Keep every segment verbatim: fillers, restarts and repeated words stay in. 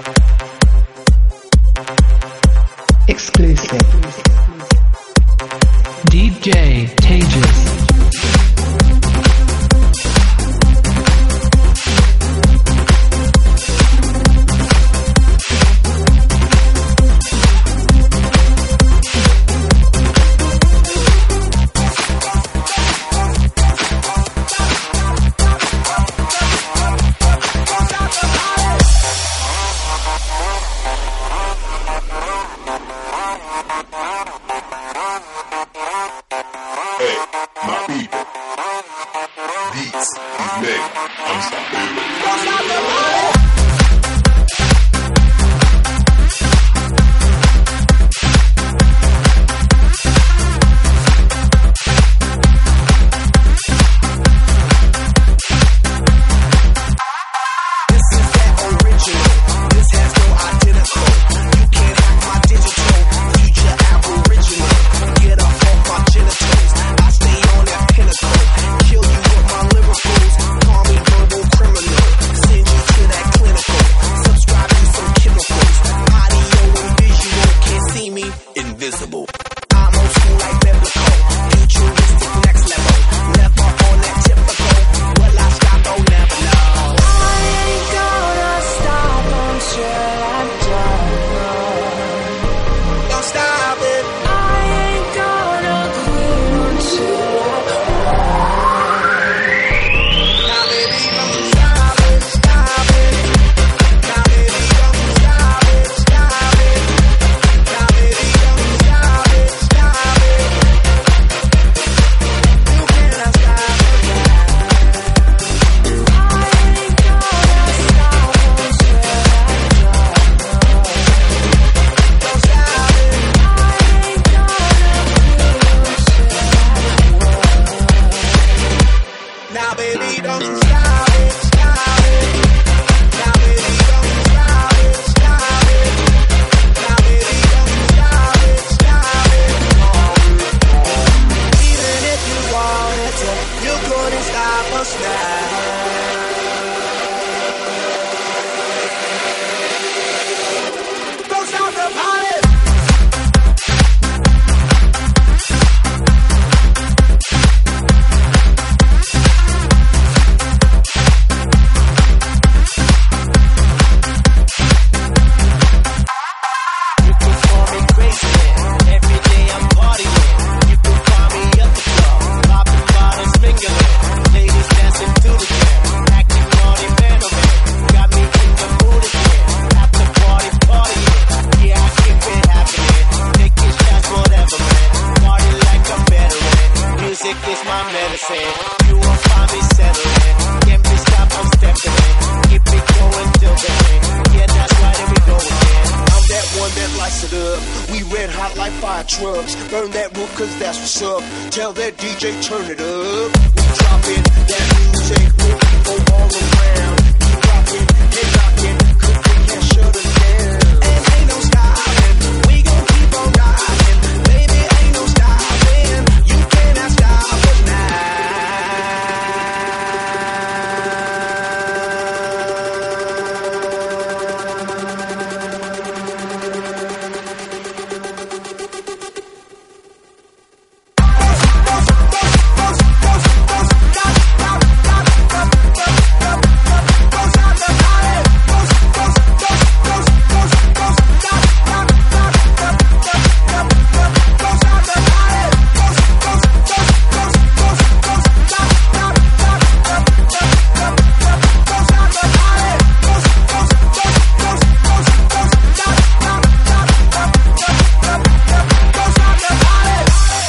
Exclusive. D J Tejas. Tell that D J turn it up. We dropping that music, make people all around. We rocking and knocking, 'cause they can't shut us down. And ain't no stopping, we gon' keep on rocking. Baby, ain't no stopping, you cannot stop us now.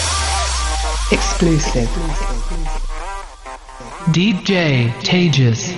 Exclusive. D J Tejas.